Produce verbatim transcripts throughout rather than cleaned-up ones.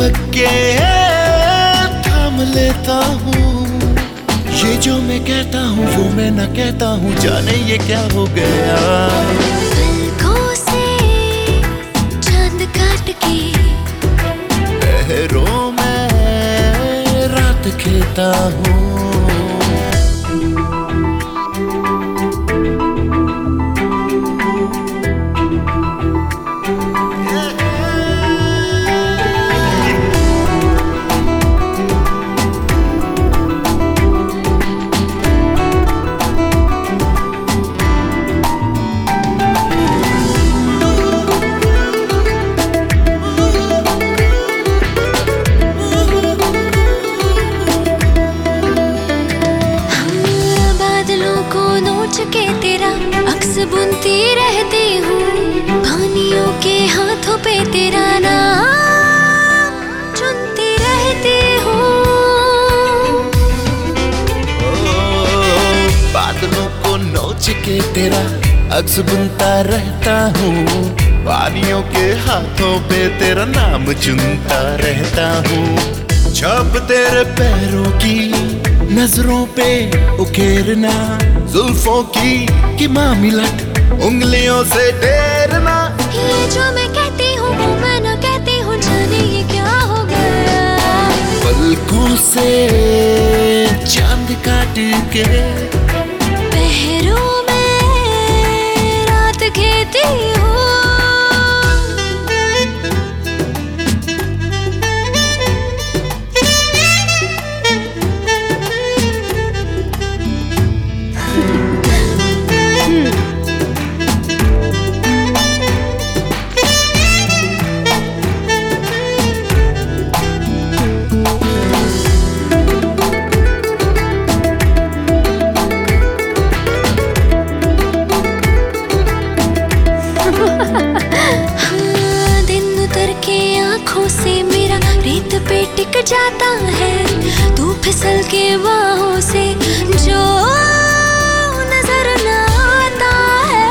पलक के थाम लेता हूँ। ये जो मैं कहता हूँ वो मैं ना कहता हूँ, जाने ये क्या हो गया। पलकों से चांद काट के पहरों में रात खेता हूँ। के तेरा अक्स बुनती रहती हूँ, पानियों के हाथों पे तेरा नाम चुनती रहती हूँ। बादलों को नोच के तेरा अक्स बुनता रहता हूँ, पानियों के हाथों पे तेरा नाम चुनता रहता हूँ। छाप तेरे पैरों की नजरों पे उकेरना, जुल्फों की की मामिलट उंगलियों से टेरना। ये जो मैं कहती हूँ वो मैं ना कहती हूँ, जाने ये क्या हो गया। पलकों से चांद काट के पहरों में रात खेती हूँ। से मेरा रेत पे टिक जाता है, तू फिसल के बाहों से जो नजर न आता है।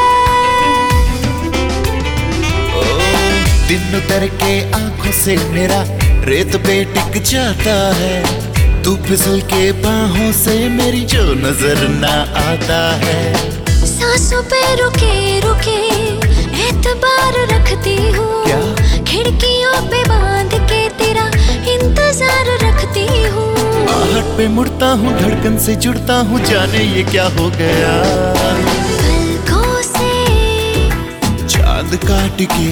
ओ, दिन उतर के आंखों से मेरा रेत पे टिक जाता है, तू फिसल के बाहों से मेरी जो नजर न आता है। सांसों पे रुके रुके एतबार रखती हूँ, खिड़कियों पे बांध के तेरा इंतजार रखती हूँ। आहट पे मुड़ता हूँ, धड़कन से जुड़ता हूँ, जाने ये क्या हो गया। पलकों से चांद काट के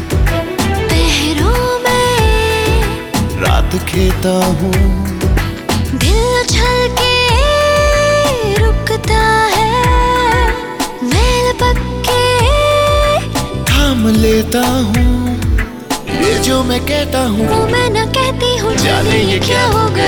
पहरों में रात खेता हूँ। दिल उछल के रुकता है, मैल पक्के थाम लेता हूँ। ये जो मैं कहता हूँ वो मैं ना कहती हूँ, जाने ये क्या हो गया।